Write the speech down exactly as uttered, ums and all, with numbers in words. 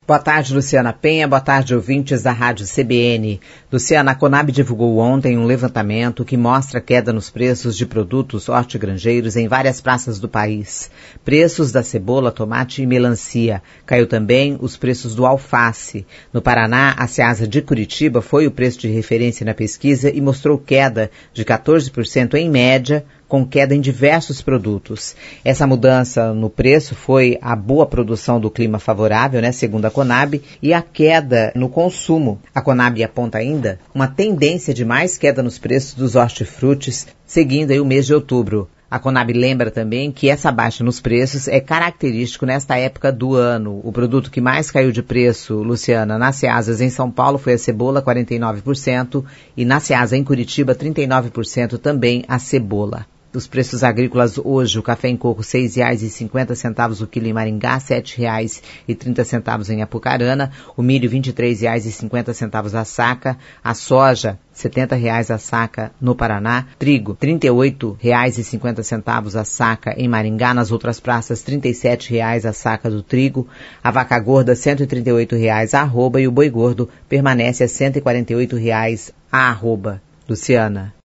Boa tarde, Luciana Penha. Boa tarde, ouvintes da Rádio C B N. Luciana, a Conab divulgou ontem um levantamento que mostra queda nos preços de produtos hortigranjeiros em várias praças do país. Preços da cebola, tomate e melancia. Caiu também os preços do alface. No Paraná, a Ceasa de Curitiba foi o preço de referência na pesquisa e mostrou queda de quatorze por cento em média, com queda em diversos produtos. Essa mudança no preço foi a boa produção do clima favorável, né, segundo a Conab, e a queda no consumo. A Conab aponta ainda uma tendência de mais queda nos preços dos hortifrutis, seguindo aí o mês de outubro. A Conab lembra também que essa baixa nos preços é característico nesta época do ano. O produto que mais caiu de preço, Luciana, nas Ceasas em São Paulo foi a cebola, quarenta e nove por cento, e na Ceasa em Curitiba, trinta e nove por cento também a cebola. Os preços agrícolas hoje, o café em coco seis reais e cinquenta centavos o quilo em Maringá, sete reais e trinta centavos em Apucarana, o milho vinte e três reais e cinquenta centavos a saca, a soja setenta reais a saca no Paraná, trigo trinta e oito reais e cinquenta centavos a saca em Maringá, nas outras praças trinta e sete reais a saca do trigo, a vaca gorda cento e trinta e oito reais a arroba e o boi gordo permanece a cento e quarenta e oito reais a arroba. Luciana.